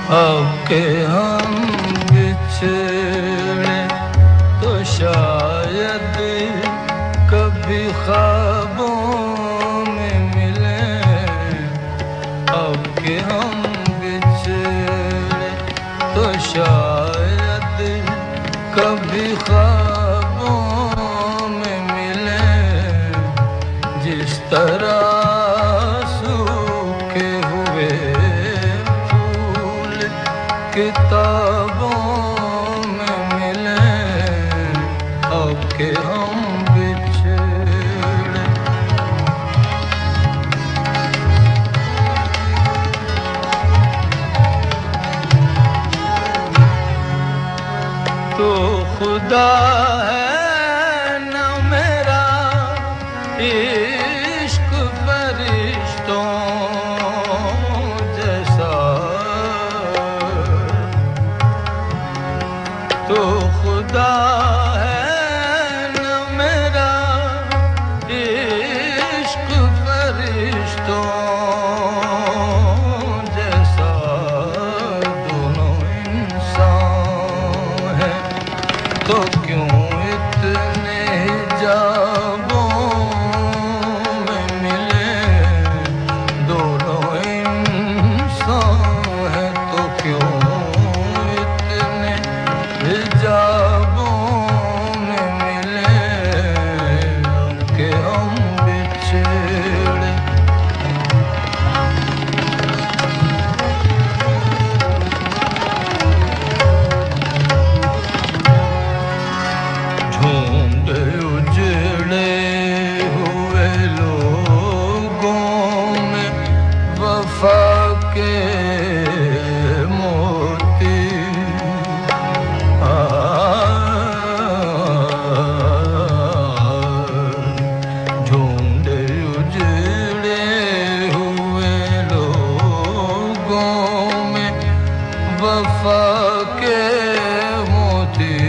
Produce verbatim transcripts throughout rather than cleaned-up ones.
اب کہ ہم بچھڑے تو شاید کبھی خوابوں میں ملیں، اب کہ ہم بچھڑے تو شاید کبھی خوابوں میں ملیں، جس طرح سوکھے ہوئے پھول کتابوں میں ملیں، اب کہ ہم بچھڑے تو خدا ہے نہ میرا عشق فرشتوں جیسا، تو خدا ہے نہ میرا عشق فرشتوں جیسا، دونوں انسان ہیں تو کیوں اتنے حجابوں میں ملیں، دونوں انسان ہیں تو کیوں اتنے حجابوں میں ملیں، کہ ہم بچھڑے جھونڈ اجڑے ہوئے لوگوں میں وفا کے موتی، جھونڈ اجڑے ہوئے لوگوں میں وفا کے موتی،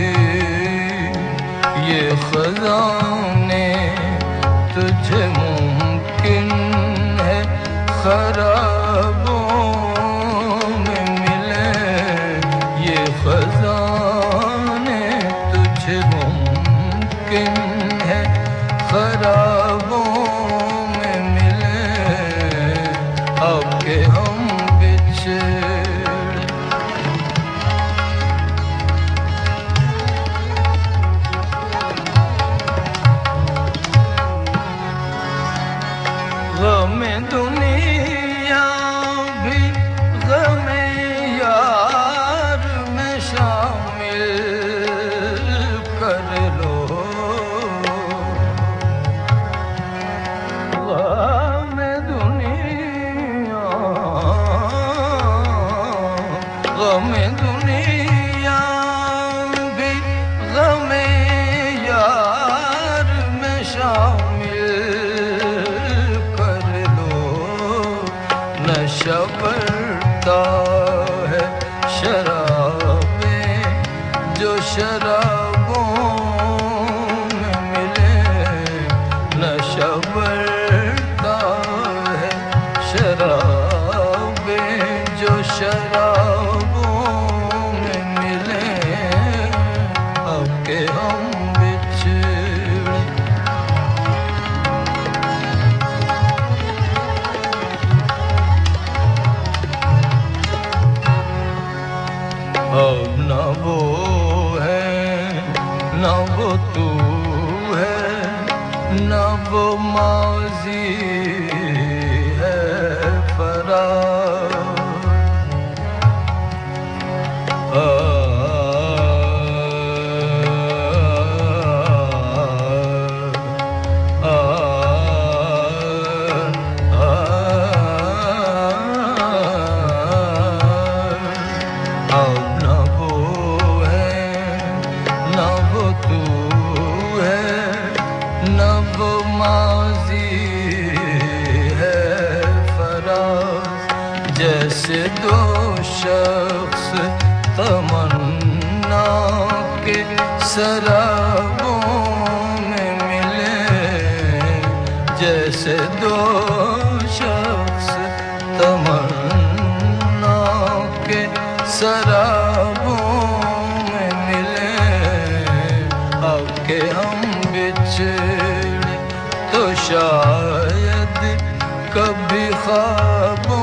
یہ خزانے تجھے ممکن ہے خرابوں میں ملیں، یہ خزانے تجھے ممکن ہے خرابوں میں ملیں، اب کہ ہم بچھڑے غم دنیا بھی غم یار میں شامل کر لو، غم دنیا غم دنیا بھی غم یار میں شامل نشہ بڑھتا ہے شرابیں جو شرابوں میں ملے، نشہ بڑھتا ہے شرابیں جو شرابوں میں ملے، اب کہ ہم بچھڑے اب نہ وہ ہے نہ وہ تو ہے، نہ وہ ماضی ہے فرار، جیسے دو شخص تمنا کے سرابوں میں ملے، جیسے دو شخص تمنا کے سرابوں میں ملیں اب کہ ہم بچھڑے تو شاید کبھی خوابوں